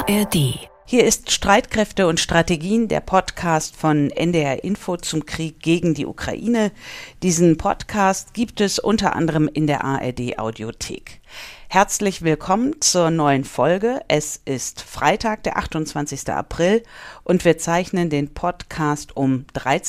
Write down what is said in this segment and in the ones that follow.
ARD. Hier ist Streitkräfte und Strategien, der Podcast von NDR Info zum Krieg gegen die Ukraine. Diesen Podcast gibt es unter anderem in der ARD Audiothek. Herzlich willkommen zur neuen Folge. Es ist Freitag, der 28. April und wir zeichnen den Podcast um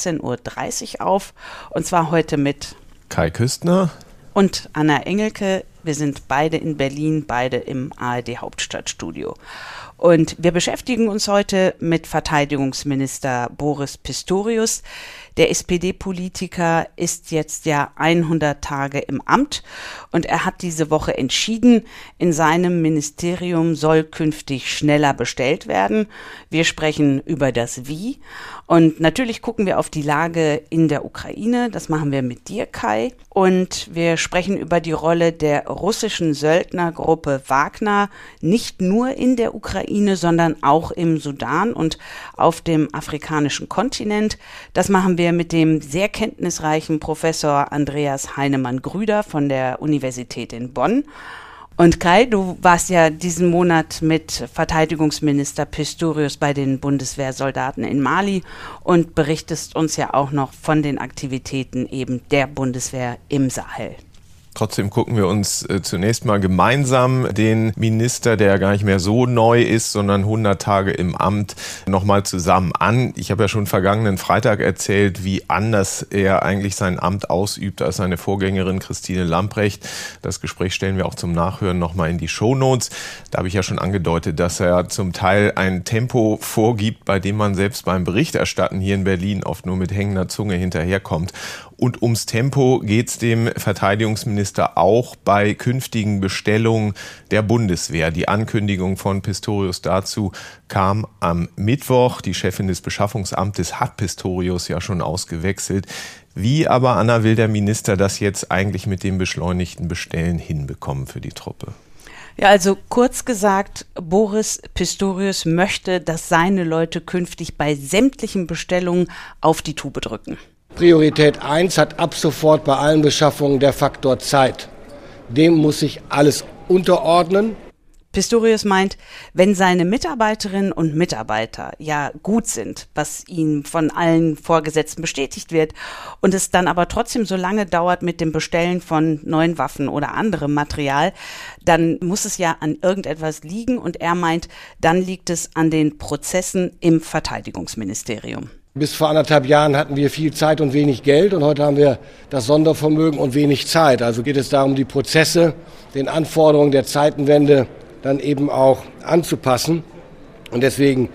13.30 Uhr auf. Und zwar heute mit Kai Küstner und Anna Engelke. Wir sind beide in Berlin, beide im ARD Hauptstadtstudio. Und wir beschäftigen uns heute mit Verteidigungsminister Boris Pistorius. Der SPD-Politiker ist jetzt ja 100 Tage im Amt und er hat diese Woche entschieden, in seinem Ministerium soll künftig schneller bestellt werden. Wir sprechen über das Wie und natürlich gucken wir auf die Lage in der Ukraine. Das machen wir mit dir, Kai. Und wir sprechen über die Rolle der russischen Söldnergruppe Wagner, nicht nur in der Ukraine, sondern auch im Sudan und auf dem afrikanischen Kontinent. Das machen wir mit dem sehr kenntnisreichen Professor Andreas Heinemann-Grüder von der Universität in Bonn. Und Kai, du warst ja diesen Monat mit Verteidigungsminister Pistorius bei den Bundeswehrsoldaten in Mali und berichtest uns ja auch noch von den Aktivitäten eben der Bundeswehr im Sahel. Trotzdem gucken wir uns zunächst mal gemeinsam den Minister, der ja gar nicht mehr so neu ist, sondern 100 Tage im Amt, nochmal zusammen an. Ich habe ja schon vergangenen Freitag erzählt, wie anders er eigentlich sein Amt ausübt als seine Vorgängerin Christine Lambrecht. Das Gespräch stellen wir auch zum Nachhören nochmal in die Shownotes. Da habe ich ja schon angedeutet, dass er zum Teil ein Tempo vorgibt, bei dem man selbst beim Berichterstatten hier in Berlin oft nur mit hängender Zunge hinterherkommt. Und ums Tempo geht es dem Verteidigungsminister auch bei künftigen Bestellungen der Bundeswehr. Die Ankündigung von Pistorius dazu kam am Mittwoch. Die Chefin des Beschaffungsamtes hat Pistorius ja schon ausgewechselt. Wie aber, Anna, will der Minister das jetzt eigentlich mit dem beschleunigten Bestellen hinbekommen für die Truppe? Ja, also kurz gesagt, Boris Pistorius möchte, dass seine Leute künftig bei sämtlichen Bestellungen auf die Tube drücken. Priorität 1 hat ab sofort bei allen Beschaffungen der Faktor Zeit. Dem muss sich alles unterordnen. Pistorius meint, wenn seine Mitarbeiterinnen und Mitarbeiter ja gut sind, was ihnen von allen Vorgesetzten bestätigt wird, und es dann aber trotzdem so lange dauert mit dem Bestellen von neuen Waffen oder anderem Material, dann muss es ja an irgendetwas liegen und er meint, dann liegt es an den Prozessen im Verteidigungsministerium. Bis vor 1,5 Jahren hatten wir viel Zeit und wenig Geld und heute haben wir das Sondervermögen und wenig Zeit. Also geht es darum, die Prozesse den Anforderungen der Zeitenwende dann eben auch anzupassen. Und deswegen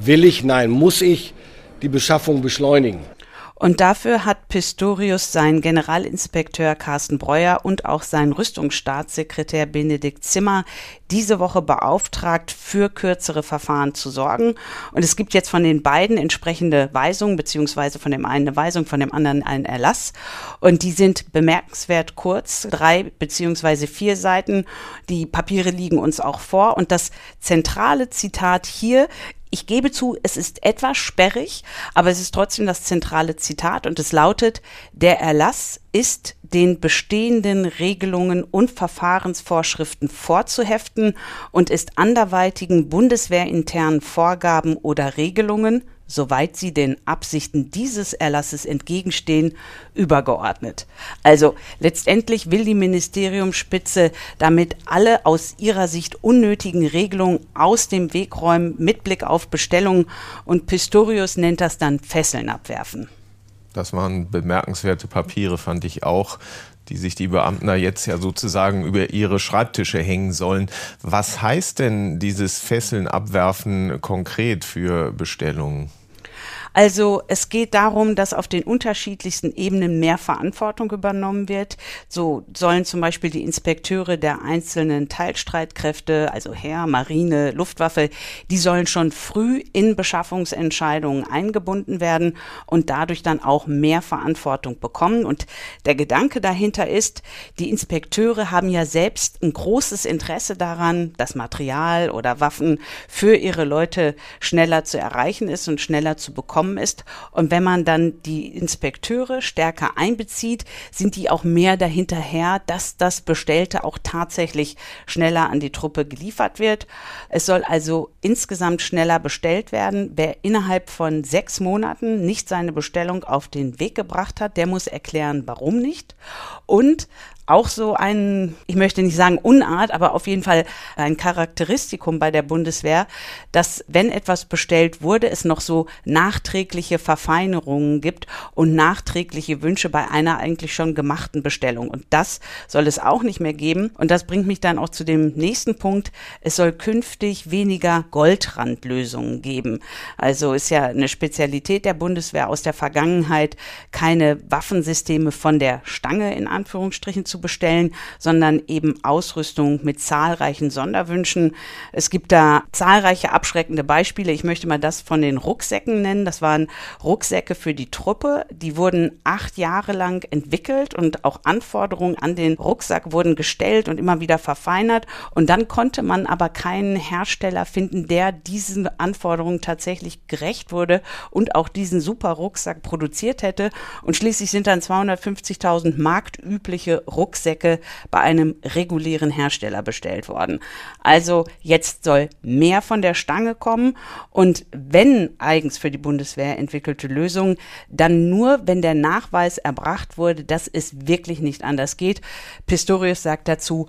muss ich die Beschaffung beschleunigen. Und dafür hat Pistorius seinen Generalinspekteur Carsten Breuer und auch seinen Rüstungsstaatssekretär Benedikt Zimmer diese Woche beauftragt, für kürzere Verfahren zu sorgen. Und es gibt jetzt von den beiden entsprechende Weisungen, beziehungsweise von dem einen eine Weisung, von dem anderen einen Erlass. Und die sind bemerkenswert kurz, 3 beziehungsweise 4 Seiten. Die Papiere liegen uns auch vor. Und das zentrale Zitat hier: Ich gebe zu, es ist etwas sperrig, aber es ist trotzdem das zentrale Zitat und es lautet: Der Erlass ist den bestehenden Regelungen und Verfahrensvorschriften vorzuheften und ist anderweitigen bundeswehrinternen Vorgaben oder Regelungen, soweit sie den Absichten dieses Erlasses entgegenstehen, übergeordnet. Also letztendlich will die Ministeriumsspitze damit alle aus ihrer Sicht unnötigen Regelungen aus dem Weg räumen mit Blick auf Bestellungen, und Pistorius nennt das dann Fesseln abwerfen. Das waren bemerkenswerte Papiere, fand ich auch, die sich die Beamten da jetzt ja sozusagen über ihre Schreibtische hängen sollen. Was heißt denn dieses Fesseln abwerfen konkret für Bestellungen? Also es geht darum, dass auf den unterschiedlichsten Ebenen mehr Verantwortung übernommen wird. So sollen zum Beispiel die Inspekteure der einzelnen Teilstreitkräfte, also Heer, Marine, Luftwaffe, die sollen schon früh in Beschaffungsentscheidungen eingebunden werden und dadurch dann auch mehr Verantwortung bekommen. Und der Gedanke dahinter ist, die Inspekteure haben ja selbst ein großes Interesse daran, dass Material oder Waffen für ihre Leute schneller zu erreichen ist und schneller zu bekommen. gekommen ist. Und wenn man dann die Inspekteure stärker einbezieht, sind die auch mehr dahinterher, dass das Bestellte auch tatsächlich schneller an die Truppe geliefert wird. Es soll also insgesamt schneller bestellt werden. Wer innerhalb von 6 Monaten nicht seine Bestellung auf den Weg gebracht hat, der muss erklären, warum nicht. Und auch so ein, ich möchte nicht sagen Unart, aber auf jeden Fall ein Charakteristikum bei der Bundeswehr, dass wenn etwas bestellt wurde, es noch so nachträgliche Verfeinerungen gibt und nachträgliche Wünsche bei einer eigentlich schon gemachten Bestellung. Und das soll es auch nicht mehr geben. Und das bringt mich dann auch zu dem nächsten Punkt. Es soll künftig weniger Goldrandlösungen geben. Also ist ja eine Spezialität der Bundeswehr aus der Vergangenheit, keine Waffensysteme von der Stange in Anführungsstrichen zu bestellen, sondern eben Ausrüstung mit zahlreichen Sonderwünschen. Es gibt da zahlreiche abschreckende Beispiele. Ich möchte mal das von den Rucksäcken nennen. Das waren Rucksäcke für die Truppe. Die wurden 8 Jahre lang entwickelt und auch Anforderungen an den Rucksack wurden gestellt und immer wieder verfeinert. Und dann konnte man aber keinen Hersteller finden, der diesen Anforderungen tatsächlich gerecht wurde und auch diesen super Rucksack produziert hätte. Und schließlich sind dann 250.000 marktübliche Rucksäcke bei einem regulären Hersteller bestellt worden. Also jetzt soll mehr von der Stange kommen und wenn eigens für die Bundeswehr entwickelte Lösungen, dann nur, wenn der Nachweis erbracht wurde, dass es wirklich nicht anders geht. Pistorius sagt dazu,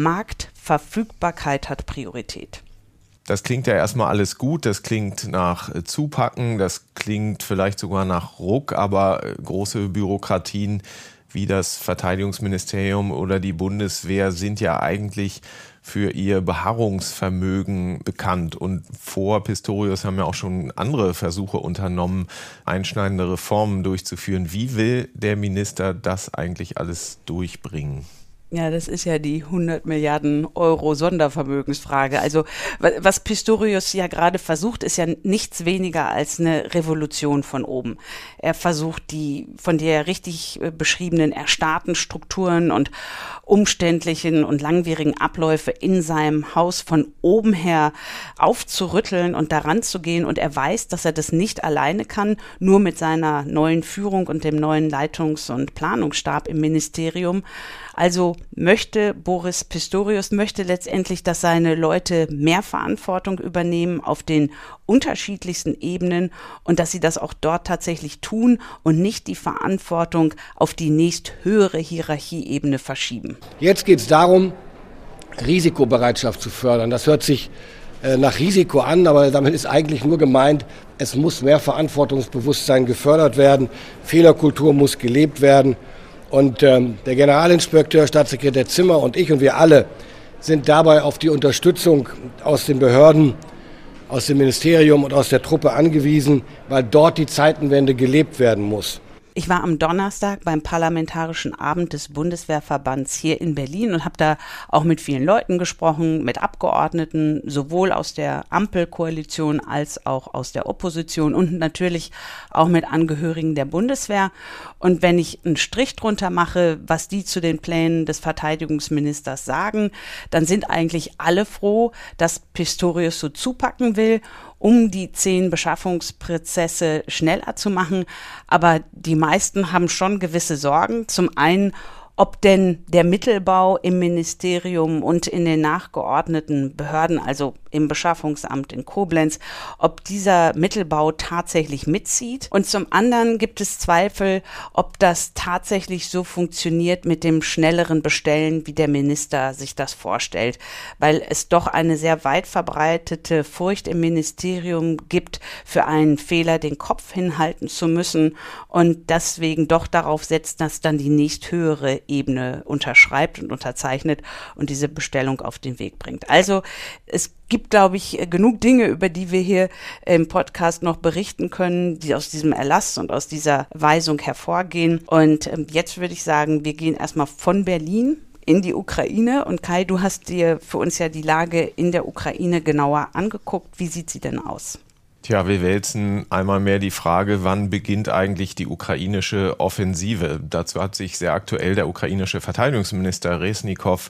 Marktverfügbarkeit hat Priorität. Das klingt ja erstmal alles gut, das klingt nach Zupacken, das klingt vielleicht sogar nach Ruck, aber große Bürokratien wie das Verteidigungsministerium oder die Bundeswehr sind ja eigentlich für ihr Beharrungsvermögen bekannt. Und vor Pistorius haben ja auch schon andere Versuche unternommen, einschneidende Reformen durchzuführen. Wie will der Minister das eigentlich alles durchbringen? Ja, das ist ja die 100 Milliarden Euro Sondervermögensfrage. Also was Pistorius ja gerade versucht, ist ja nichts weniger als eine Revolution von oben. Er versucht, die von dir richtig beschriebenen erstarrten Strukturen und umständlichen und langwierigen Abläufe in seinem Haus von oben her aufzurütteln und daran zu gehen. Und er weiß, dass er das nicht alleine kann, nur mit seiner neuen Führung und dem neuen Leitungs- und Planungsstab im Ministerium. Also möchte Boris Pistorius letztendlich, dass seine Leute mehr Verantwortung übernehmen auf den unterschiedlichsten Ebenen und dass sie das auch dort tatsächlich tun und nicht die Verantwortung auf die nächsthöhere Hierarchieebene verschieben. Jetzt geht es darum, Risikobereitschaft zu fördern. Das hört sich nach Risiko an, aber damit ist eigentlich nur gemeint, es muss mehr Verantwortungsbewusstsein gefördert werden, Fehlerkultur muss gelebt werden. Und der Generalinspekteur, Staatssekretär Zimmer und ich und wir alle sind dabei auf die Unterstützung aus den Behörden, aus dem Ministerium und aus der Truppe angewiesen, weil dort die Zeitenwende gelebt werden muss. Ich war am Donnerstag beim Parlamentarischen Abend des Bundeswehrverbands hier in Berlin und habe da auch mit vielen Leuten gesprochen, mit Abgeordneten, sowohl aus der Ampelkoalition als auch aus der Opposition und natürlich auch mit Angehörigen der Bundeswehr. Und wenn ich einen Strich drunter mache, was die zu den Plänen des Verteidigungsministers sagen, dann sind eigentlich alle froh, dass Pistorius so zupacken will, um die 10 Beschaffungsprozesse schneller zu machen. Aber die meisten haben schon gewisse Sorgen. Zum einen, ob denn der Mittelbau im Ministerium und in den nachgeordneten Behörden, also im Beschaffungsamt in Koblenz, ob dieser Mittelbau tatsächlich mitzieht. Und zum anderen gibt es Zweifel, ob das tatsächlich so funktioniert mit dem schnelleren Bestellen, wie der Minister sich das vorstellt, weil es doch eine sehr weit verbreitete Furcht im Ministerium gibt, für einen Fehler den Kopf hinhalten zu müssen und deswegen doch darauf setzt, dass dann die nächsthöhere Ebene unterschreibt und unterzeichnet und diese Bestellung auf den Weg bringt. Also es gibt, glaube ich, genug Dinge, über die wir hier im Podcast noch berichten können, die aus diesem Erlass und aus dieser Weisung hervorgehen. Und jetzt würde ich sagen, wir gehen erstmal von Berlin in die Ukraine. Und Kai, du hast dir für uns ja die Lage in der Ukraine genauer angeguckt. Wie sieht sie denn aus? Tja, wir wälzen einmal mehr die Frage, wann beginnt eigentlich die ukrainische Offensive? Dazu hat sich sehr aktuell der ukrainische Verteidigungsminister Resnikow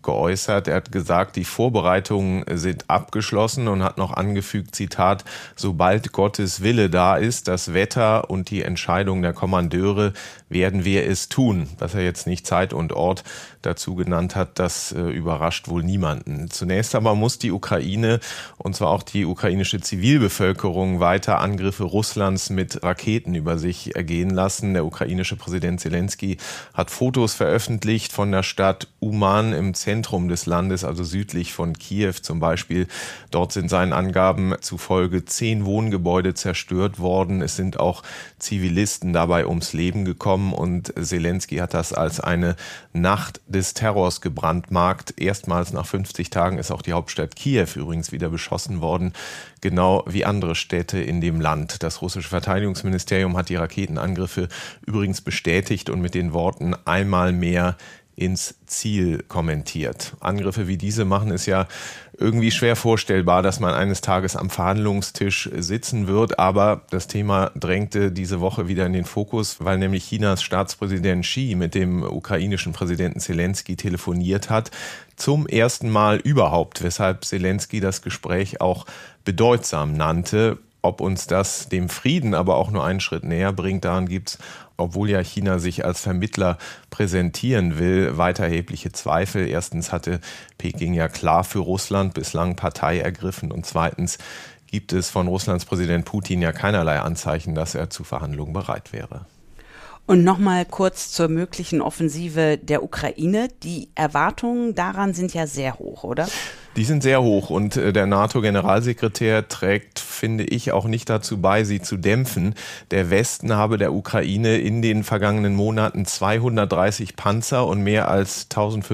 geäußert. Er hat gesagt, die Vorbereitungen sind abgeschlossen und hat noch angefügt, Zitat, sobald Gottes Wille da ist, das Wetter und die Entscheidung der Kommandeure, werden wir es tun. Dass er jetzt nicht Zeit und Ort dazu genannt hat, das überrascht wohl niemanden. Zunächst aber muss die Ukraine, und zwar auch die ukrainische Zivilbevölkerung, weiter Angriffe Russlands mit Raketen über sich ergehen lassen. Der ukrainische Präsident Selenskyj hat Fotos veröffentlicht von der Stadt Uman im Zentrum des Landes, also südlich von Kiew zum Beispiel. Dort sind seinen Angaben zufolge 10 Wohngebäude zerstört worden. Es sind auch Zivilisten dabei ums Leben gekommen und Selenskyj hat das als eine Nacht des Terrors gebrandmarkt. Erstmals nach 50 Tagen ist auch die Hauptstadt Kiew übrigens wieder beschossen worden, genau wie andere Städte in dem Land. Das russische Verteidigungsministerium hat die Raketenangriffe übrigens bestätigt und mit den Worten einmal mehr ins Ziel kommentiert. Angriffe wie diese machen es ja irgendwie schwer vorstellbar, dass man eines Tages am Verhandlungstisch sitzen wird. Aber das Thema drängte diese Woche wieder in den Fokus, weil nämlich Chinas Staatspräsident Xi mit dem ukrainischen Präsidenten Selenskyj telefoniert hat. Zum ersten Mal überhaupt, weshalb Selenskyj das Gespräch auch bedeutsam nannte. Ob uns das dem Frieden aber auch nur einen Schritt näher bringt, daran gibt's, obwohl ja China sich als Vermittler präsentieren will, weiter erhebliche Zweifel. Erstens hatte Peking ja klar für Russland bislang Partei ergriffen und zweitens gibt es von Russlands Präsident Putin ja keinerlei Anzeichen, dass er zu Verhandlungen bereit wäre. Und nochmal kurz zur möglichen Offensive der Ukraine. Die Erwartungen daran sind ja sehr hoch, oder? Die sind sehr hoch und der NATO-Generalsekretär trägt, finde ich, auch nicht dazu bei, sie zu dämpfen. Der Westen habe der Ukraine in den vergangenen Monaten 230 Panzer und mehr als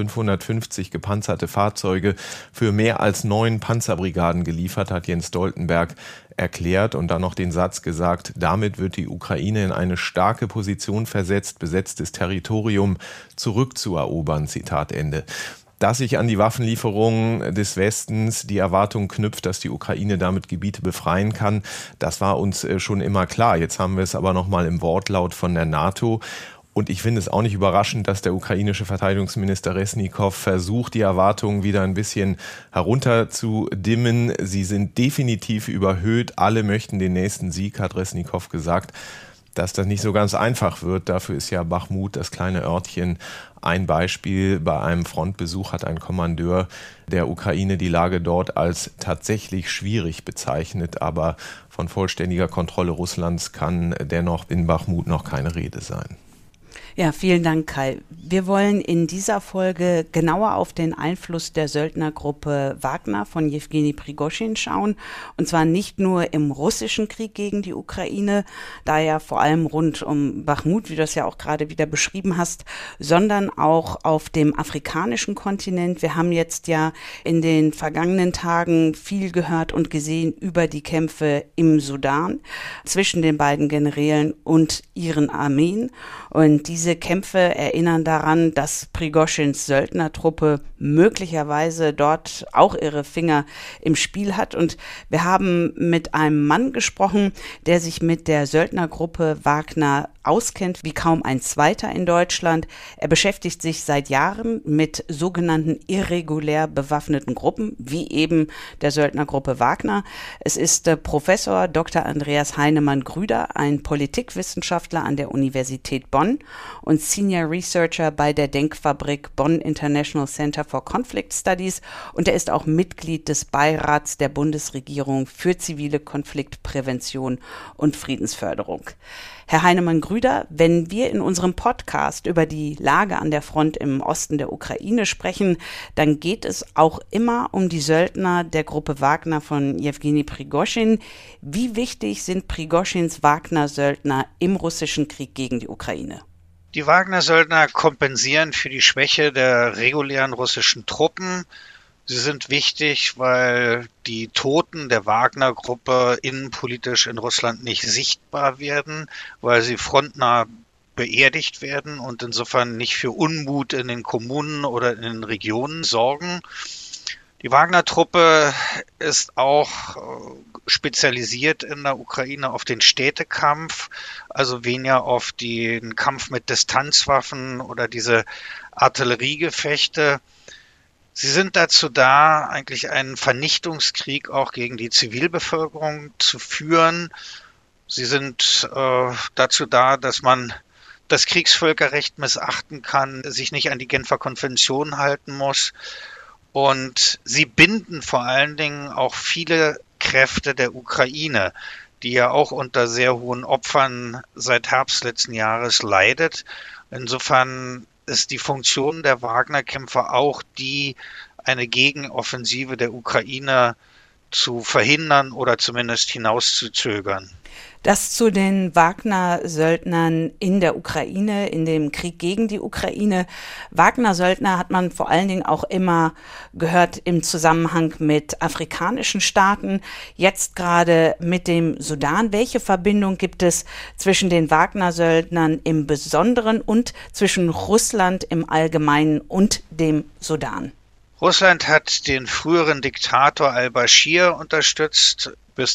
1550 gepanzerte Fahrzeuge für mehr als 9 Panzerbrigaden geliefert, hat Jens Stoltenberg erklärt und dann noch den Satz gesagt, damit wird die Ukraine in eine starke Position versetzt, besetztes Territorium zurückzuerobern, Zitat Ende. Dass sich an die Waffenlieferungen des Westens die Erwartung knüpft, dass die Ukraine damit Gebiete befreien kann, das war uns schon immer klar. Jetzt haben wir es aber nochmal im Wortlaut von der NATO. Und ich finde es auch nicht überraschend, dass der ukrainische Verteidigungsminister Resnikow versucht, die Erwartungen wieder ein bisschen herunterzudimmen. Sie sind definitiv überhöht. Alle möchten den nächsten Sieg, hat Resnikow gesagt. Dass das nicht so ganz einfach wird, dafür ist ja Bachmut, das kleine Örtchen, ein Beispiel. Bei einem Frontbesuch hat ein Kommandeur der Ukraine die Lage dort als tatsächlich schwierig bezeichnet, aber von vollständiger Kontrolle Russlands kann dennoch in Bachmut noch keine Rede sein. Ja, vielen Dank, Kai. Wir wollen in dieser Folge genauer auf den Einfluss der Söldnergruppe Wagner von Jewgeni Prigoschin schauen. Und zwar nicht nur im russischen Krieg gegen die Ukraine, da ja vor allem rund um Bachmut, wie du das ja auch gerade wieder beschrieben hast, sondern auch auf dem afrikanischen Kontinent. Wir haben jetzt ja in den vergangenen Tagen viel gehört und gesehen über die Kämpfe im Sudan zwischen den beiden Generälen und ihren Armeen. Und diese Kämpfe erinnern daran, dass Prigoschins Söldnertruppe möglicherweise dort auch ihre Finger im Spiel hat. Und wir haben mit einem Mann gesprochen, der sich mit der Söldnergruppe Wagner auskennt wie kaum ein zweiter in Deutschland. Er beschäftigt sich seit Jahren mit sogenannten irregulär bewaffneten Gruppen, wie eben der Söldnergruppe Wagner. Es ist Professor Dr. Andreas Heinemann-Grüder, ein Politikwissenschaftler an der Universität Bonn und Senior Researcher bei der Denkfabrik Bonn International Center for Conflict Studies, und er ist auch Mitglied des Beirats der Bundesregierung für zivile Konfliktprävention und Friedensförderung. Herr Heinemann-Grüder, wenn wir in unserem Podcast über die Lage an der Front im Osten der Ukraine sprechen, dann geht es auch immer um die Söldner der Gruppe Wagner von Jewgeni Prigoschin. Wie wichtig sind Prigoschins Wagner-Söldner im russischen Krieg gegen die Ukraine? Die Wagner-Söldner kompensieren für die Schwäche der regulären russischen Truppen. Sie sind wichtig, weil die Toten der Wagner-Gruppe innenpolitisch in Russland nicht sichtbar werden, weil sie frontnah beerdigt werden und insofern nicht für Unmut in den Kommunen oder in den Regionen sorgen. Die Wagner-Truppe ist auch spezialisiert in der Ukraine auf den Städtekampf, also weniger auf den Kampf mit Distanzwaffen oder diese Artilleriegefechte. Sie sind dazu da, eigentlich einen Vernichtungskrieg auch gegen die Zivilbevölkerung zu führen. Sie sind dazu da, dass man das Kriegsvölkerrecht missachten kann, sich nicht an die Genfer Konvention halten muss. Und sie binden vor allen Dingen auch viele Kräfte der Ukraine, die ja auch unter sehr hohen Opfern seit Herbst letzten Jahres leidet. Insofern ist die Funktion der Wagner-Kämpfer auch die, eine Gegenoffensive der Ukraine zu verhindern oder zumindest hinauszuzögern. Das zu den Wagner-Söldnern in der Ukraine, in dem Krieg gegen die Ukraine. Wagner-Söldner hat man vor allen Dingen auch immer gehört im Zusammenhang mit afrikanischen Staaten, jetzt gerade mit dem Sudan. Welche Verbindung gibt es zwischen den Wagner-Söldnern im Besonderen und zwischen Russland im Allgemeinen und dem Sudan? Russland hat den früheren Diktator al-Bashir unterstützt bis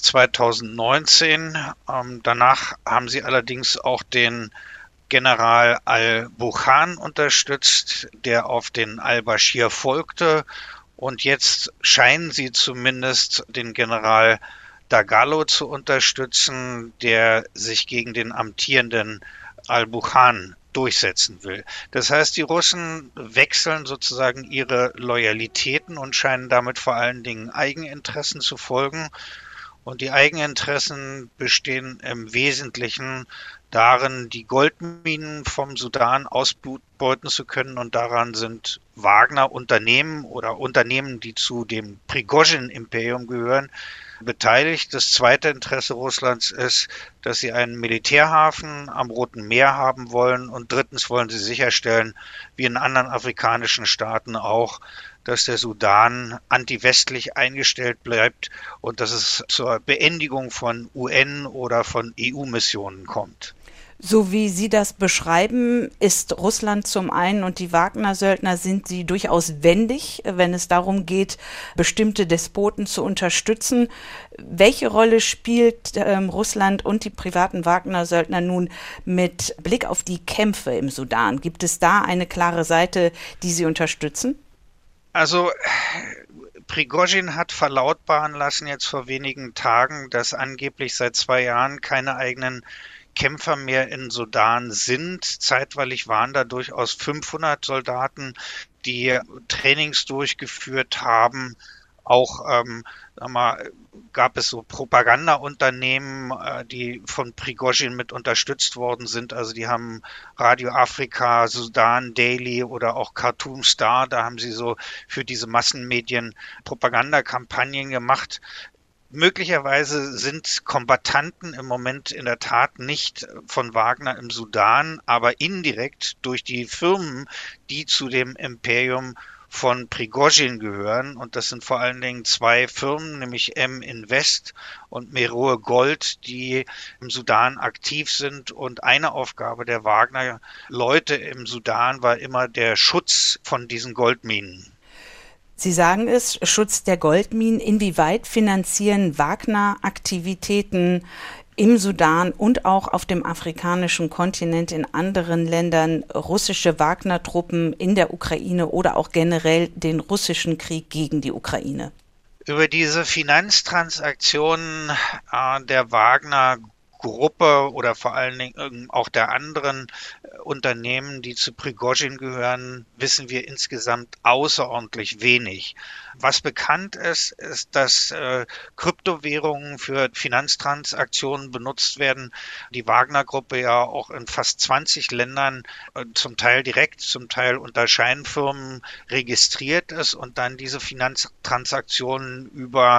2019. Danach haben sie allerdings auch den General al-Burhan unterstützt, der auf den al-Bashir folgte. Und jetzt scheinen sie zumindest den General Dagalo zu unterstützen, der sich gegen den amtierenden al-Burhan durchsetzen will. Das heißt, die Russen wechseln sozusagen ihre Loyalitäten und scheinen damit vor allen Dingen Eigeninteressen zu folgen. Und die Eigeninteressen bestehen im Wesentlichen darin, die Goldminen vom Sudan ausbeuten zu können. Und daran sind Wagner-Unternehmen oder Unternehmen, die zu dem Prigozhin-Imperium gehören, beteiligt. Das zweite Interesse Russlands ist, dass sie einen Militärhafen am Roten Meer haben wollen. Und drittens wollen sie sicherstellen, wie in anderen afrikanischen Staaten auch, dass der Sudan anti-westlich eingestellt bleibt und dass es zur Beendigung von UN- oder von EU-Missionen kommt. So wie Sie das beschreiben, ist Russland zum einen und die Wagner-Söldner sind sie durchaus wendig, wenn es darum geht, bestimmte Despoten zu unterstützen. Welche Rolle spielt Russland und die privaten Wagner-Söldner nun mit Blick auf die Kämpfe im Sudan? Gibt es da eine klare Seite, die sie unterstützen? Also Prigozhin hat verlautbaren lassen jetzt vor wenigen Tagen, dass angeblich seit 2 Jahren keine eigenen Kämpfer mehr in Sudan sind. Zeitweilig waren da durchaus 500 Soldaten, die Trainings durchgeführt haben. Auch gab es so Propagandaunternehmen, die von Prigozhin mit unterstützt worden sind. Also die haben Radio Afrika, Sudan Daily oder auch Khartoum Star, da haben sie so für diese Massenmedien Propagandakampagnen gemacht. Möglicherweise sind Kombattanten im Moment in der Tat nicht von Wagner im Sudan, aber indirekt durch die Firmen, die zu dem Imperium von Prigozhin gehören. Und das sind vor allen Dingen 2 Firmen, nämlich M-Invest und Meroe Gold, die im Sudan aktiv sind. Und eine Aufgabe der Wagner-Leute im Sudan war immer der Schutz von diesen Goldminen. Sie sagen es, Schutz der Goldminen. Inwieweit finanzieren Wagner-Aktivitäten im Sudan und auch auf dem afrikanischen Kontinent in anderen Ländern russische Wagner-Truppen in der Ukraine oder auch generell den russischen Krieg gegen die Ukraine? Über diese Finanztransaktionen der Wagner-Gruppe oder vor allen Dingen auch der anderen Unternehmen, die zu Prigozhin gehören, wissen wir insgesamt außerordentlich wenig. Was bekannt ist, ist, dass Kryptowährungen für Finanztransaktionen benutzt werden. Die Wagner-Gruppe ja auch in fast 20 Ländern zum Teil direkt, zum Teil unter Scheinfirmen registriert ist und dann diese Finanztransaktionen über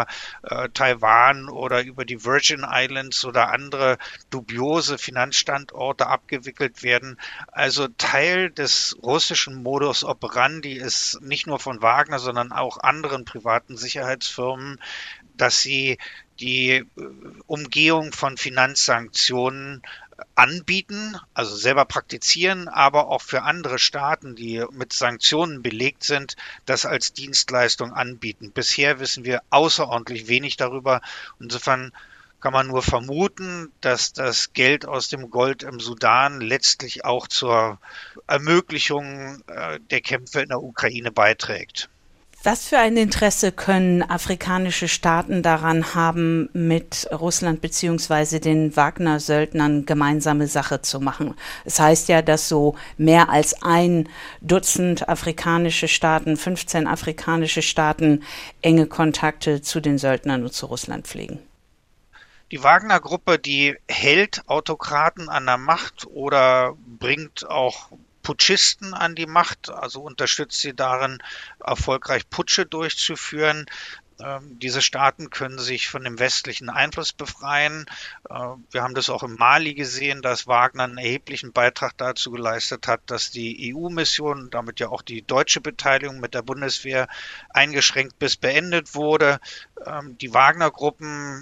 Taiwan oder über die Virgin Islands oder andere dubiose Finanzstandorte abgewickelt werden. Also Teil des russischen Modus operandi ist nicht nur von Wagner, sondern auch anderen privaten Sicherheitsfirmen, dass sie die Umgehung von Finanzsanktionen anbieten, also selber praktizieren, aber auch für andere Staaten, die mit Sanktionen belegt sind, das als Dienstleistung anbieten. Bisher wissen wir außerordentlich wenig darüber. Insofern kann man nur vermuten, dass das Geld aus dem Gold im Sudan letztlich auch zur Ermöglichung der Kämpfe in der Ukraine beiträgt. Was für ein Interesse können afrikanische Staaten daran haben, mit Russland bzw. den Wagner-Söldnern gemeinsame Sache zu machen? Es heißt ja, dass so mehr als 1 Dutzend afrikanische Staaten, 15 afrikanische Staaten enge Kontakte zu den Söldnern und zu Russland pflegen. Die Wagner-Gruppe, die hält Autokraten an der Macht oder bringt auch Putschisten an die Macht, also unterstützt sie darin, erfolgreich Putsche durchzuführen. Diese Staaten können sich von dem westlichen Einfluss befreien. Wir haben das auch in Mali gesehen, dass Wagner einen erheblichen Beitrag dazu geleistet hat, dass die EU-Mission, damit ja auch die deutsche Beteiligung mit der Bundeswehr eingeschränkt bis beendet wurde. Die Wagner-Gruppe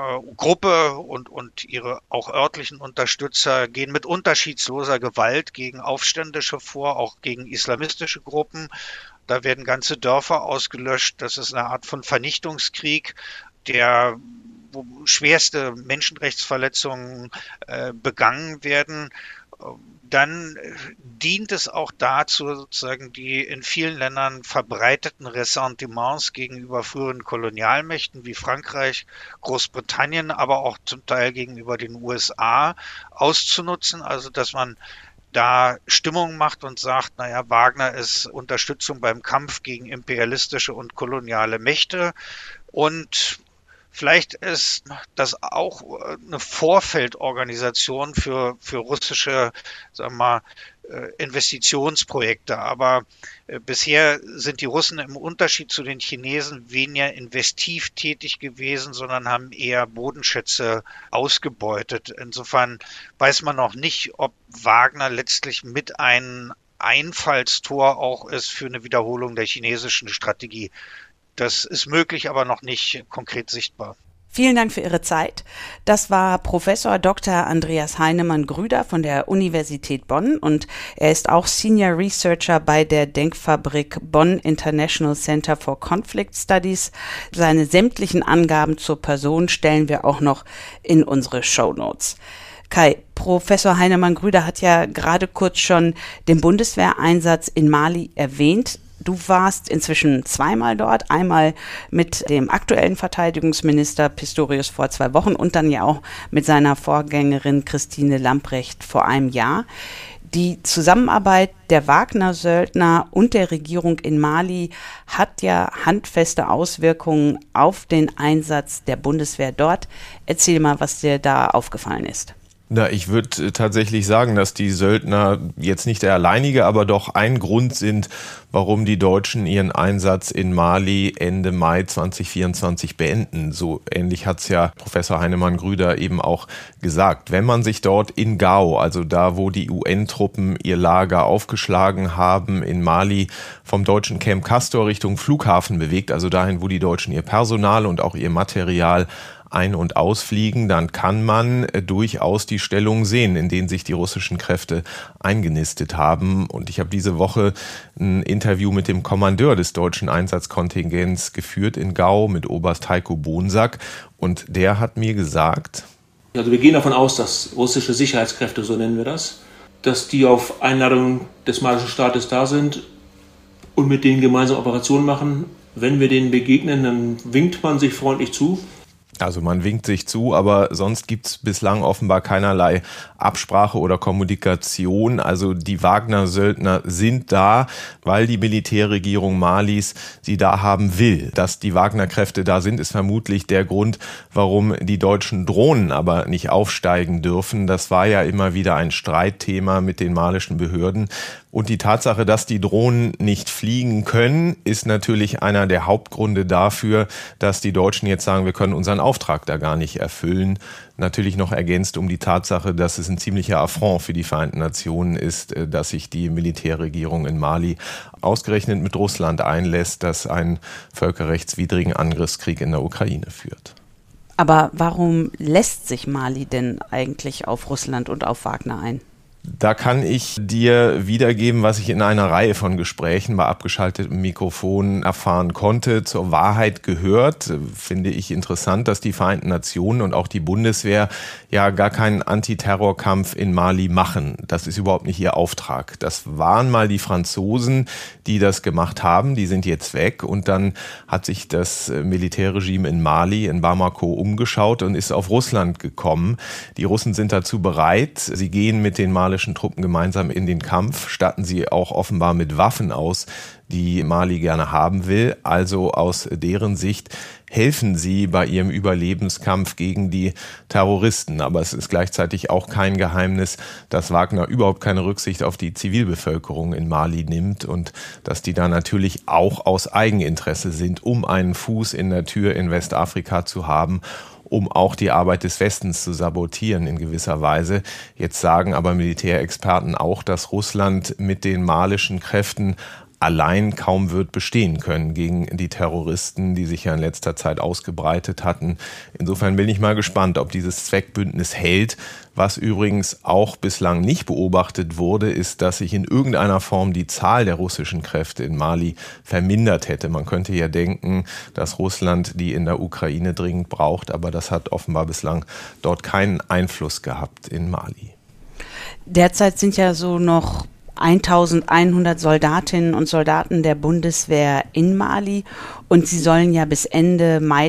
und ihre auch örtlichen Unterstützer gehen mit unterschiedsloser Wo gegen Aufständische vor, auch gegen islamistische Gruppen. Da werden ganze Dörfer ausgelöscht. Das ist eine Art von Vernichtungskrieg, wo schwerste Menschenrechtsverletzungen begangen werden. Dann dient es auch dazu, sozusagen die in vielen Ländern verbreiteten Ressentiments gegenüber früheren Kolonialmächten wie Frankreich, Großbritannien, aber auch zum Teil gegenüber den USA auszunutzen. Also dass man da Stimmung macht und sagt, naja, Wagner ist Unterstützung beim Kampf gegen imperialistische und koloniale Mächte. Und vielleicht ist das auch eine Vorfeldorganisation für russische, sagen wir mal, Investitionsprojekte. Aber bisher sind die Russen im Unterschied zu den Chinesen weniger investiv tätig gewesen, sondern haben eher Bodenschätze ausgebeutet. Insofern weiß man noch nicht, ob Wagner letztlich mit ein Einfallstor auch ist für eine Wiederholung der chinesischen Strategie. Das ist möglich, aber noch nicht konkret sichtbar. Vielen Dank für Ihre Zeit. Das war Professor Dr. Andreas Heinemann-Grüder von der Universität Bonn und er ist auch Senior Researcher bei der Denkfabrik Bonn International Center for Conflict Studies. Seine sämtlichen Angaben zur Person stellen wir auch noch in unsere Shownotes. Kai, Professor Heinemann-Grüder hat ja gerade kurz schon den Bundeswehreinsatz in Mali erwähnt. Du warst inzwischen 2-mal dort, einmal mit dem aktuellen Verteidigungsminister Pistorius vor 2 Wochen und dann ja auch mit seiner Vorgängerin Christine Lambrecht vor einem Jahr. Die Zusammenarbeit der Wagner-Söldner und der Regierung in Mali hat ja handfeste Auswirkungen auf den Einsatz der Bundeswehr dort. Erzähl mal, was dir da aufgefallen ist. Na, ich würde tatsächlich sagen, dass die Söldner jetzt nicht der alleinige, aber doch ein Grund sind, warum die Deutschen ihren Einsatz in Mali Ende Mai 2024 beenden. So ähnlich hat es ja Professor Heinemann-Grüder eben auch gesagt. Wenn man sich dort in Gao, also da, wo die UN-Truppen ihr Lager aufgeschlagen haben, in Mali vom deutschen Camp Castor Richtung Flughafen bewegt, also dahin, wo die Deutschen ihr Personal und auch ihr Material ein- und ausfliegen, dann kann man durchaus die Stellung sehen, in denen sich die russischen Kräfte eingenistet haben. Und ich habe diese Woche ein Interview mit dem Kommandeur des deutschen Einsatzkontingents geführt in Gao, mit Oberst Heiko Bonsack. Und der hat mir gesagt: Also wir gehen davon aus, dass russische Sicherheitskräfte, so nennen wir das, dass die auf Einladung des malischen Staates da sind und mit denen gemeinsam Operationen machen. Wenn wir denen begegnen, dann winkt man sich freundlich zu. Also man winkt sich zu, aber sonst gibt's bislang offenbar keinerlei Absprache oder Kommunikation. Also die Wagner-Söldner sind da, weil die Militärregierung Malis sie da haben will. Dass die Wagner-Kräfte da sind, ist vermutlich der Grund, warum die deutschen Drohnen aber nicht aufsteigen dürfen. Das war ja immer wieder ein Streitthema mit den malischen Behörden. Und die Tatsache, dass die Drohnen nicht fliegen können, ist natürlich einer der Hauptgründe dafür, dass die Deutschen jetzt sagen, wir können unseren Auftrag da gar nicht erfüllen. Natürlich noch ergänzt um die Tatsache, dass es ein ziemlicher Affront für die Vereinten Nationen ist, dass sich die Militärregierung in Mali ausgerechnet mit Russland einlässt, das einen völkerrechtswidrigen Angriffskrieg in der Ukraine führt. Aber warum lässt sich Mali denn eigentlich auf Russland und auf Wagner ein? Da kann ich dir wiedergeben, was ich in einer Reihe von Gesprächen bei abgeschaltetem Mikrofon erfahren konnte. Zur Wahrheit gehört, finde ich interessant, dass die Vereinten Nationen und auch die Bundeswehr ja gar keinen Antiterrorkampf in Mali machen. Das ist überhaupt nicht ihr Auftrag. Das waren mal die Franzosen, die das gemacht haben. Die sind jetzt weg. Und dann hat sich das Militärregime in Mali, in Bamako, umgeschaut und ist auf Russland gekommen. Die Russen sind dazu bereit. Sie gehen mit den malischen Truppen gemeinsam in den Kampf, statten sie auch offenbar mit Waffen aus, die Mali gerne haben will. Also aus deren Sicht helfen sie bei ihrem Überlebenskampf gegen die Terroristen. Aber es ist gleichzeitig auch kein Geheimnis, dass Wagner überhaupt keine Rücksicht auf die Zivilbevölkerung in Mali nimmt und dass die da natürlich auch aus Eigeninteresse sind, um einen Fuß in der Tür in Westafrika zu haben, um auch die Arbeit des Westens zu sabotieren in gewisser Weise. Jetzt sagen aber Militärexperten auch, dass Russland mit den malischen Kräften allein kaum wird bestehen können gegen die Terroristen, die sich ja in letzter Zeit ausgebreitet hatten. Insofern bin ich mal gespannt, ob dieses Zweckbündnis hält. Was übrigens auch bislang nicht beobachtet wurde, ist, dass sich in irgendeiner Form die Zahl der russischen Kräfte in Mali vermindert hätte. Man könnte ja denken, dass Russland die in der Ukraine dringend braucht, aber das hat offenbar bislang dort keinen Einfluss gehabt in Mali. Derzeit sind ja so noch 1100 Soldatinnen und Soldaten der Bundeswehr in Mali und sie sollen ja bis Ende Mai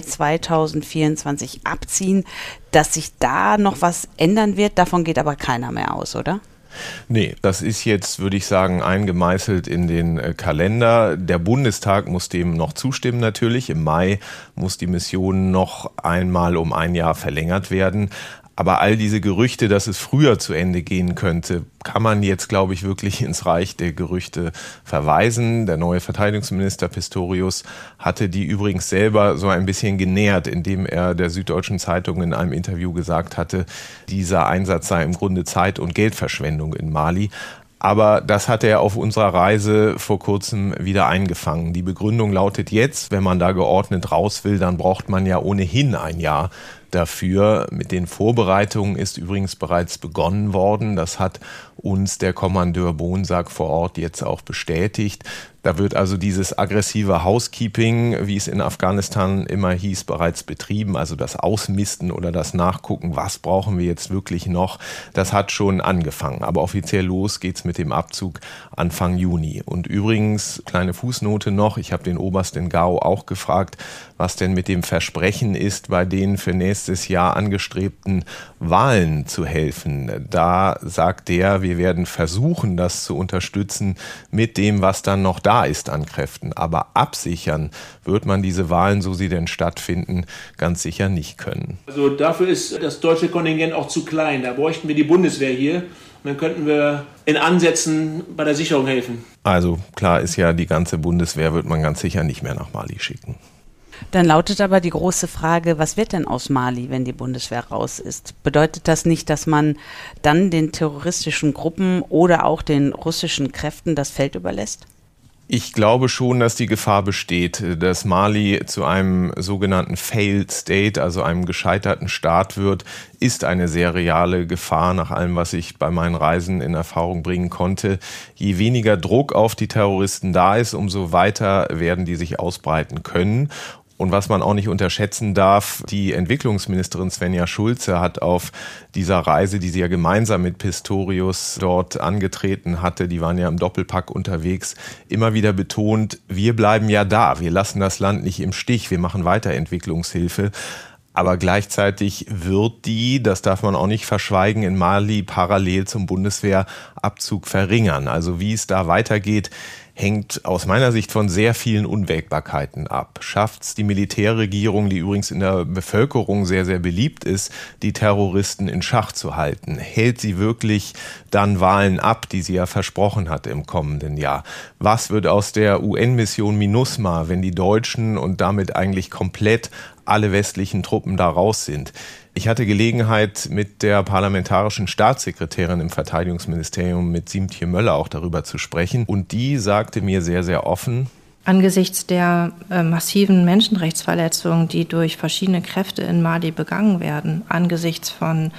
2024 abziehen. Dass sich da noch was ändern wird, davon geht aber keiner mehr aus, oder? Nee, das ist jetzt, würde ich sagen, eingemeißelt in den Kalender. Der Bundestag muss dem noch zustimmen natürlich. Im Mai muss die Mission noch einmal um ein Jahr verlängert werden. Aber all diese Gerüchte, dass es früher zu Ende gehen könnte, kann man jetzt, glaube ich, wirklich ins Reich der Gerüchte verweisen. Der neue Verteidigungsminister Pistorius hatte die übrigens selber so ein bisschen genährt, indem er der Süddeutschen Zeitung in einem Interview gesagt hatte, dieser Einsatz sei im Grunde Zeit- und Geldverschwendung in Mali. Aber das hat er auf unserer Reise vor kurzem wieder eingefangen. Die Begründung lautet jetzt, wenn man da geordnet raus will, dann braucht man ja ohnehin ein Jahr dafür. Mit den Vorbereitungen ist übrigens bereits begonnen worden. Das hat uns der Kommandeur Bonsack vor Ort jetzt auch bestätigt. Da wird also dieses aggressive Housekeeping, wie es in Afghanistan immer hieß, bereits betrieben. Also das Ausmisten oder das Nachgucken, was brauchen wir jetzt wirklich noch, das hat schon angefangen. Aber offiziell los geht's mit dem Abzug Anfang Juni. Und übrigens, kleine Fußnote noch, ich habe den Oberst in Gao auch gefragt, was denn mit dem Versprechen ist, bei den für nächstes Jahr angestrebten Wahlen zu helfen. Da sagt er, wir werden versuchen, das zu unterstützen mit dem, was dann noch da ist an Kräften. Aber absichern wird man diese Wahlen, so sie denn stattfinden, ganz sicher nicht können. Also dafür ist das deutsche Kontingent auch zu klein. Da bräuchten wir die Bundeswehr hier. Und dann könnten wir in Ansätzen bei der Sicherung helfen. Also klar ist ja, die ganze Bundeswehr wird man ganz sicher nicht mehr nach Mali schicken. Dann lautet aber die große Frage, was wird denn aus Mali, wenn die Bundeswehr raus ist? Bedeutet das nicht, dass man dann den terroristischen Gruppen oder auch den russischen Kräften das Feld überlässt? Ich glaube schon, dass die Gefahr besteht, dass Mali zu einem sogenannten Failed State, also einem gescheiterten Staat wird, ist eine sehr reale Gefahr nach allem, was ich bei meinen Reisen in Erfahrung bringen konnte. Je weniger Druck auf die Terroristen da ist, umso weiter werden die sich ausbreiten können. Und was man auch nicht unterschätzen darf, die Entwicklungsministerin Svenja Schulze hat auf dieser Reise, die sie ja gemeinsam mit Pistorius dort angetreten hatte, die waren ja im Doppelpack unterwegs, immer wieder betont, wir bleiben ja da, wir lassen das Land nicht im Stich, wir machen weiter Entwicklungshilfe. Aber gleichzeitig wird die, das darf man auch nicht verschweigen, in Mali parallel zum Bundeswehrabzug verringern. Also wie es da weitergeht, hängt aus meiner Sicht von sehr vielen Unwägbarkeiten ab. Schafft's die Militärregierung, die übrigens in der Bevölkerung sehr, sehr beliebt ist, die Terroristen in Schach zu halten? Hält sie wirklich dann Wahlen ab, die sie ja versprochen hat im kommenden Jahr? Was wird aus der UN-Mission MINUSMA, wenn die Deutschen und damit eigentlich komplett alle westlichen Truppen da raus sind? Ich hatte Gelegenheit, mit der parlamentarischen Staatssekretärin im Verteidigungsministerium, mit Siemtje Möller, auch darüber zu sprechen. Und die sagte mir sehr, sehr offen: Angesichts der massiven Menschenrechtsverletzungen, die durch verschiedene Kräfte in Mali begangen werden, angesichts von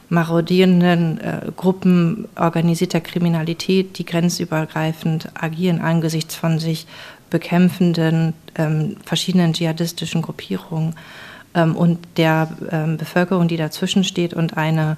marodierenden Gruppen organisierter Kriminalität, die grenzübergreifend agieren angesichts von sich bekämpfenden verschiedenen dschihadistischen Gruppierungen und der Bevölkerung, die dazwischen steht, und einer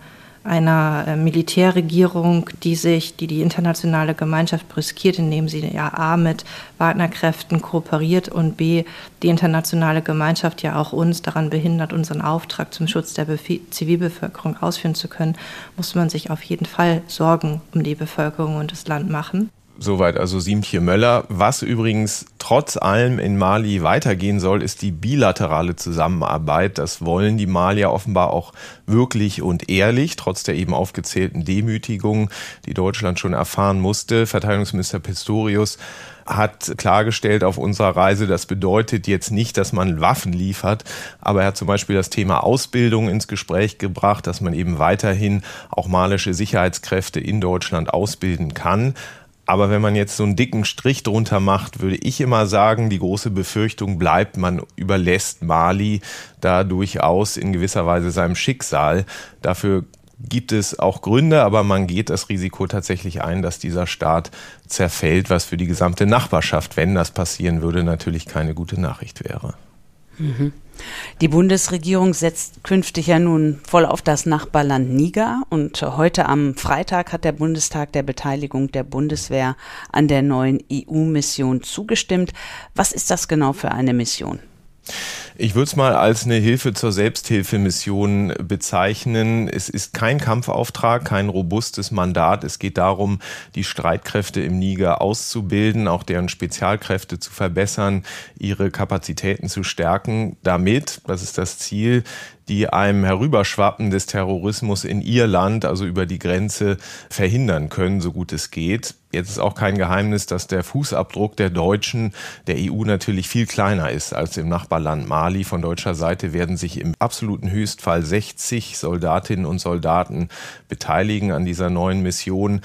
Militärregierung, die internationale Gemeinschaft brüskiert, indem sie ja A mit Wagner-Kräften kooperiert und B die internationale Gemeinschaft ja auch uns daran behindert, unseren Auftrag zum Schutz der Zivilbevölkerung ausführen zu können, muss man sich auf jeden Fall Sorgen um die Bevölkerung und das Land machen. Soweit also Siemtje Möller. Was übrigens trotz allem in Mali weitergehen soll, ist die bilaterale Zusammenarbeit. Das wollen die Malier offenbar auch wirklich und ehrlich, trotz der eben aufgezählten Demütigungen, die Deutschland schon erfahren musste. Verteidigungsminister Pistorius hat klargestellt auf unserer Reise, das bedeutet jetzt nicht, dass man Waffen liefert, aber er hat zum Beispiel das Thema Ausbildung ins Gespräch gebracht, dass man eben weiterhin auch malische Sicherheitskräfte in Deutschland ausbilden kann. Aber wenn man jetzt so einen dicken Strich drunter macht, würde ich immer sagen, die große Befürchtung bleibt, man überlässt Mali da durchaus in gewisser Weise seinem Schicksal. Dafür gibt es auch Gründe, aber man geht das Risiko tatsächlich ein, dass dieser Staat zerfällt, was für die gesamte Nachbarschaft, wenn das passieren würde, natürlich keine gute Nachricht wäre. Mhm. Die Bundesregierung setzt künftig ja nun voll auf das Nachbarland Niger und heute am Freitag hat der Bundestag der Beteiligung der Bundeswehr an der neuen EU-Mission zugestimmt. Was ist das genau für eine Mission? Ich würde es mal als eine Hilfe zur Selbsthilfemission bezeichnen. Es ist kein Kampfauftrag, kein robustes Mandat. Es geht darum, die Streitkräfte im Niger auszubilden, auch deren Spezialkräfte zu verbessern, ihre Kapazitäten zu stärken, damit, das ist das Ziel, die einem Herüberschwappen des Terrorismus in ihr Land, also über die Grenze, verhindern können, so gut es geht. Jetzt ist auch kein Geheimnis, dass der Fußabdruck der Deutschen, der EU natürlich viel kleiner ist als im Nachbarland Mali. Von deutscher Seite werden sich im absoluten Höchstfall 60 Soldatinnen und Soldaten beteiligen an dieser neuen Mission.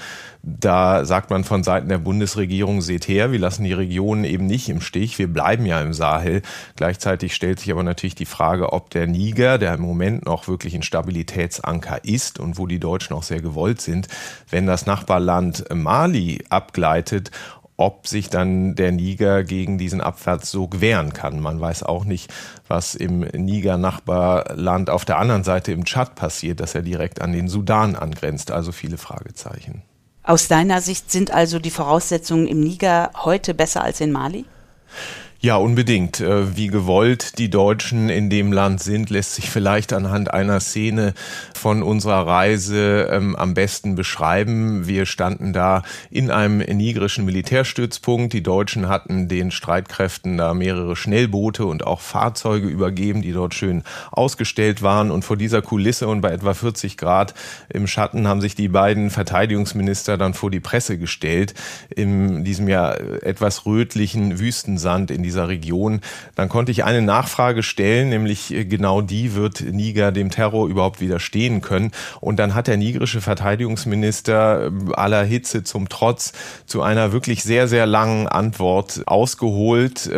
Da sagt man von Seiten der Bundesregierung, seht her, wir lassen die Regionen eben nicht im Stich, wir bleiben ja im Sahel. Gleichzeitig stellt sich aber natürlich die Frage, ob der Niger, der im Moment noch wirklich ein Stabilitätsanker ist und wo die Deutschen auch sehr gewollt sind, wenn das Nachbarland Mali abgleitet, ob sich dann der Niger gegen diesen Abwärtssog wehren kann. Man weiß auch nicht, was im Niger-Nachbarland auf der anderen Seite im Tschad passiert, dass er direkt an den Sudan angrenzt. Also viele Fragezeichen. Aus deiner Sicht sind also die Voraussetzungen im Niger heute besser als in Mali? Ja, unbedingt. Wie gewollt die Deutschen in dem Land sind, lässt sich vielleicht anhand einer Szene von unserer Reise am besten beschreiben. Wir standen da in einem nigerischen Militärstützpunkt. Die Deutschen hatten den Streitkräften da mehrere Schnellboote und auch Fahrzeuge übergeben, die dort schön ausgestellt waren. Und vor dieser Kulisse und bei etwa 40 Grad im Schatten haben sich die beiden Verteidigungsminister dann vor die Presse gestellt, in diesem ja etwas rötlichen Wüstensand in dieser Region. Dann konnte ich eine Nachfrage stellen, nämlich genau die, wird Niger dem Terror überhaupt widerstehen können? Und dann hat der nigerische Verteidigungsminister aller Hitze zum Trotz zu einer wirklich sehr, sehr langen Antwort ausgeholt,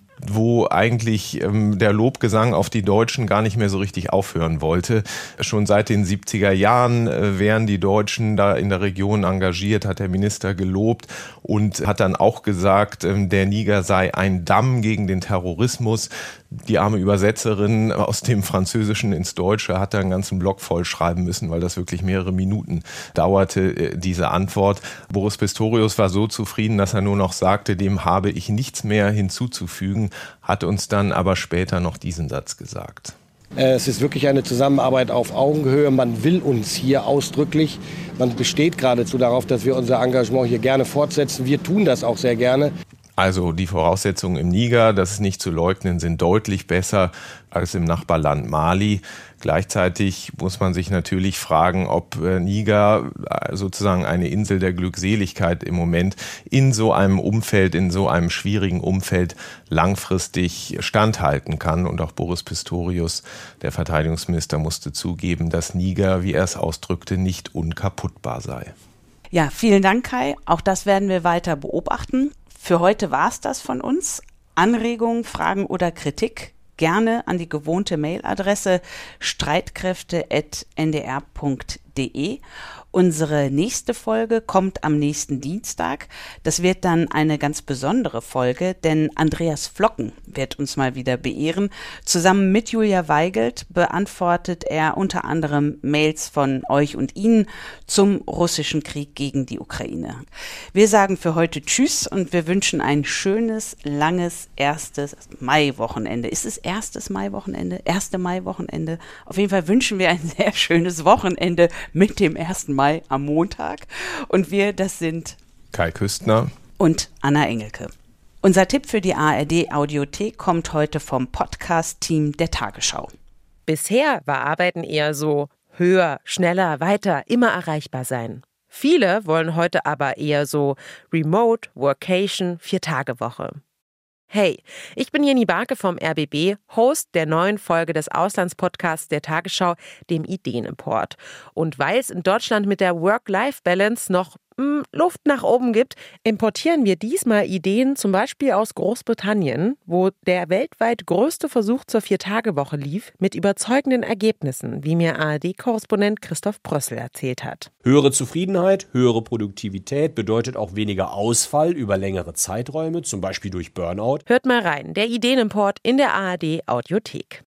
wo eigentlich der Lobgesang auf die Deutschen gar nicht mehr so richtig aufhören wollte. Schon seit den 70er Jahren wären die Deutschen da in der Region engagiert, hat der Minister gelobt und hat dann auch gesagt, der Niger sei ein Damm gegen den Terrorismus. Die arme Übersetzerin aus dem Französischen ins Deutsche hat da einen ganzen Block voll schreiben müssen, weil das wirklich mehrere Minuten dauerte, diese Antwort. Boris Pistorius war so zufrieden, dass er nur noch sagte, dem habe ich nichts mehr hinzuzufügen, hat uns dann aber später noch diesen Satz gesagt. Es ist wirklich eine Zusammenarbeit auf Augenhöhe. Man will uns hier ausdrücklich. Man besteht geradezu darauf, dass wir unser Engagement hier gerne fortsetzen. Wir tun das auch sehr gerne. Also die Voraussetzungen im Niger, das ist nicht zu leugnen, sind deutlich besser als im Nachbarland Mali. Gleichzeitig muss man sich natürlich fragen, ob Niger sozusagen eine Insel der Glückseligkeit im Moment in so einem Umfeld, in so einem schwierigen Umfeld langfristig standhalten kann. Und auch Boris Pistorius, der Verteidigungsminister, musste zugeben, dass Niger, wie er es ausdrückte, nicht unkaputtbar sei. Ja, vielen Dank, Kai. Auch das werden wir weiter beobachten. Für heute war es das von uns. Anregungen, Fragen oder Kritik gerne an die gewohnte Mailadresse streitkräfte@ndr.de. ard.de. Unsere nächste Folge kommt am nächsten Dienstag. Das wird dann eine ganz besondere Folge, denn Andreas Flocken wird uns mal wieder beehren. Zusammen mit Julia Weigelt beantwortet er unter anderem Mails von euch und Ihnen zum russischen Krieg gegen die Ukraine. Wir sagen für heute Tschüss und wir wünschen ein schönes, langes erstes Maiwochenende. Ist es erstes Maiwochenende? Erste Maiwochenende? Auf jeden Fall wünschen wir ein sehr schönes Wochenende mit dem 1. Mai am Montag. Und wir, das sind Kai Küstner und Anna Engelke. Unser Tipp für die ARD-Audiothek kommt heute vom Podcast-Team der Tagesschau. Bisher war Arbeiten eher so höher, schneller, weiter, immer erreichbar sein. Viele wollen heute aber eher so Remote, Workation, 4-Tage-Woche. Hey, ich bin Jenny Barke vom RBB, Host der neuen Folge des Auslandspodcasts der Tagesschau, dem Ideenimport. Und weil es in Deutschland mit der Work-Life-Balance noch Luft nach oben gibt, importieren wir diesmal Ideen zum Beispiel aus Großbritannien, wo der weltweit größte Versuch zur 4-Tage-Woche lief, mit überzeugenden Ergebnissen, wie mir ARD-Korrespondent Christoph Brössel erzählt hat. Höhere Zufriedenheit, höhere Produktivität bedeutet auch weniger Ausfall über längere Zeiträume, zum Beispiel durch Burnout. Hört mal rein, der Ideenimport in der ARD-Audiothek.